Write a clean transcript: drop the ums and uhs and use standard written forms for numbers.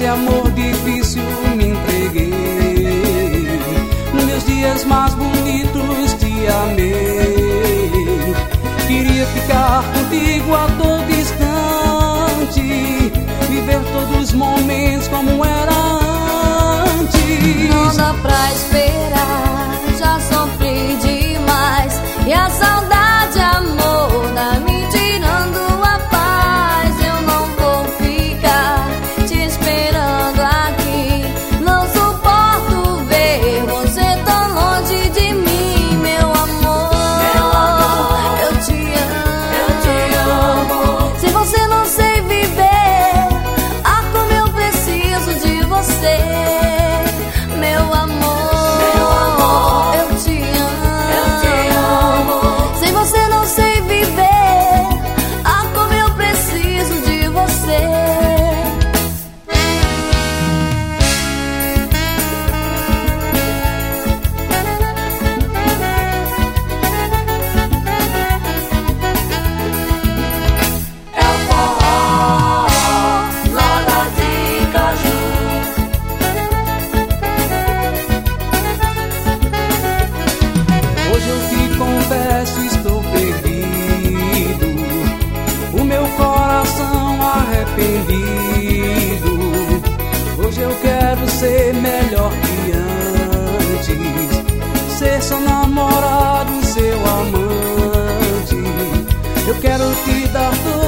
esse amor difícil me entreguei. Nos meus dias mais bonitos te amei. Queria ficar contigo a todo instante, viver todos os momentos como era antes. Não dá pra esperar, já sofri demais. E a saudade, amor, tá me tirando a paz. Eu não vou ficar te esperando aqui. Não suporto ver você tão longe de mim, meu amor. Meu amor, eu te amo. Se você não sei viver, ah, como eu preciso de você, meu amor. Meu amor, eu te amo. amo. Se você não sei viver, ah, como eu preciso de você. É o forró lá de Caju. Hoje eu te confesso, estou perdido, o meu coração arrependido. Hoje eu quero ser melhor que antes, ser seu namorado, seu amante. Eu quero te dar